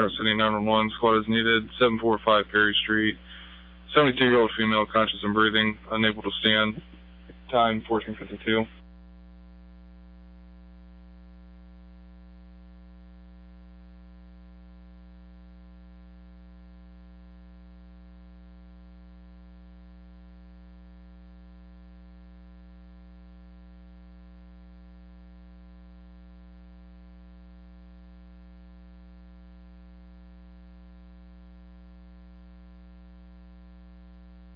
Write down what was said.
City 911, squad is needed, 745 Perry Street. 72-year-old female, conscious and breathing, unable to stand. Time 14:52.